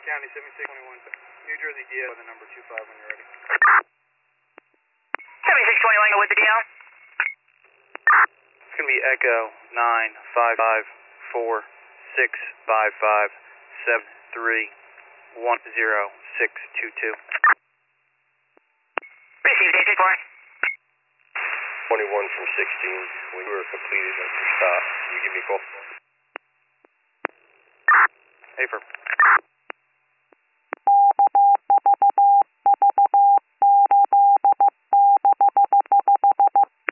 County 7621, New Jersey DL with the number 25 when you're ready. 7621, with the DL. It's going to be Echo 95547310622. Received, 864. 21 from 16. When you were completed at your stop, can you give me a call? Affirm.